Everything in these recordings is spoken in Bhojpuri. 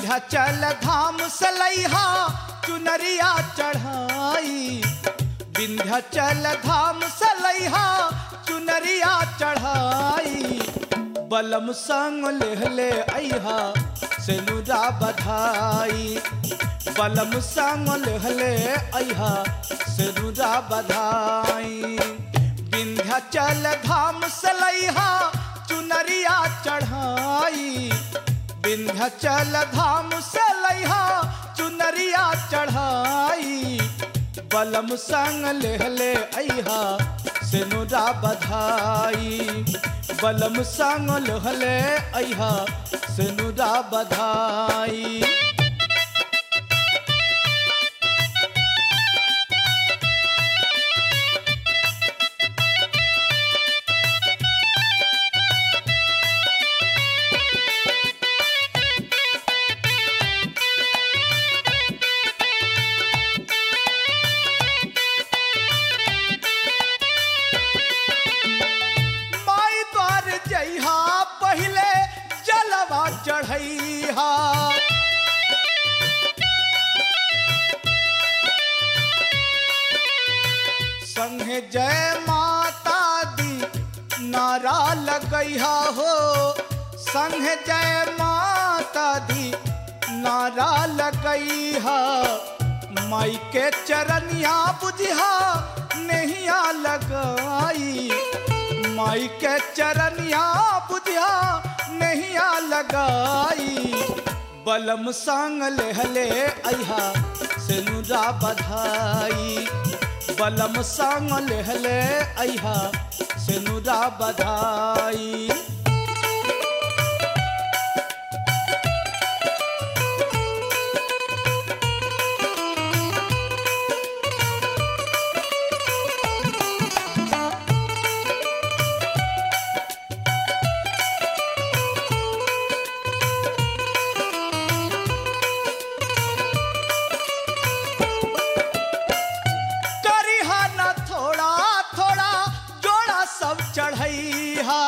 विंध्याचल धाम से लैहा चुनरिया चढ़ाई, विंध्याचल धाम से लैहा चुनरिया चढ़ाई। बलम संग लेहले अइहा सेनुरा बधाई, बलम संग लेहले अइहा सेनुरा बधाई। विंध्याचल धाम से लैहा चुनरिया चढ़ाई, विंध्याचल धाम से लैहा चुनरिया चढ़ाई। बलम संग लेहले अइहा सेनुरा बधाई, बलम संग लेहले अइहा सेनुरा बधाई। पहले जलवा चढ़ैहा, संगे जय माता दी नारा लगैहा हो, संगे जय माता दी नारा लगैहा। माई के चरनिया बुझिहा नहिया लगाई, माई के चरनिया बुझिया नहिया लगाई। बलम संग लेहले अइहा सेनुरा बधाई, बलम संग लेहले अइहा सेनुरा बधाई। चढ़ैहा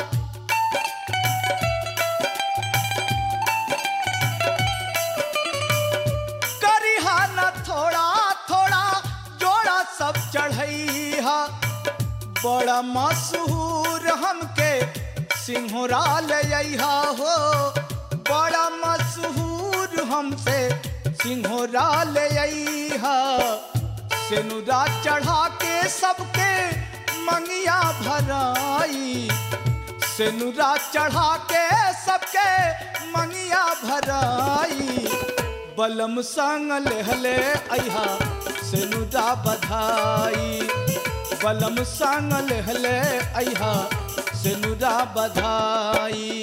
करिहा न थोड़ा थोड़ा जोड़ा सब चढ़ैहा। बड़ा मशहूर हमके सिंहोरा ले अइहा हो, बड़ा मशहूर हमसे सिंहोरा ले अइहा। सेनुरा चढ़ा के सबके मंगिया भराई, सेनुरा चढ़ा के सबके मंगिया भराई। बलम संग लेहले अइहा सेनुरा बधाई, बलम संग लेहले अइहा सेनुरा बधाई।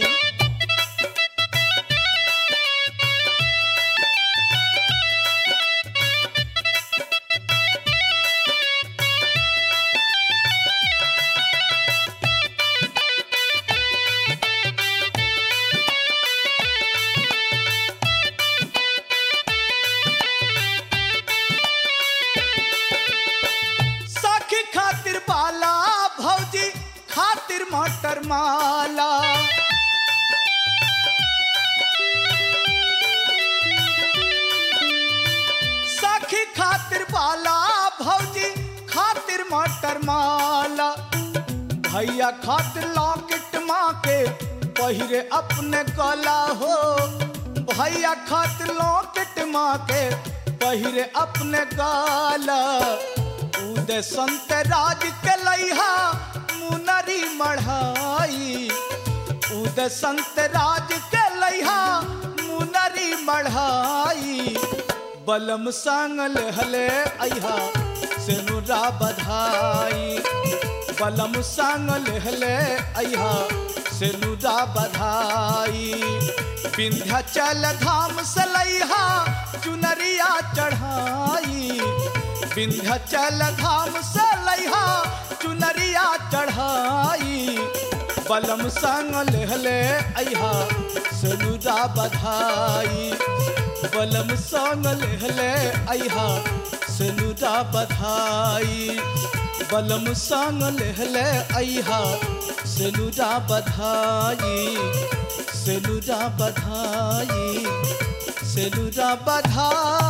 खातिर बाला भौजी खातिर मटर माला, सखी खातिर बाला भौजी खातिर मटर माला। भैया खातिर लॉकेट माँ के पहिरे अपने गला हो, भैया खातिर लॉकेट माँ के पहिरे अपने गला। उदय संत राज के लैहा मुनरी मढ़ाई, उदय संत राज के लैहा मुनरी मढ़ाई। बलम संग लेहले अइहा सेनुरा बधाई, बलम संग लेहले अइहा सेनुरा बधाई। विंध्याचल धाम से लैहा चुनरिया चढ़ाई, विंध्याचल धाम से लैहा चुनरिया चढ़ाई। बलम संग लेहले अइहा सेनुरा बधाई, बलम संग लेहले अइहा सेनुरा बधाई, बलम संग लेहले अइहा सेनुरा बधाई, सेनुरा बधाई, सेनुरा बधाई।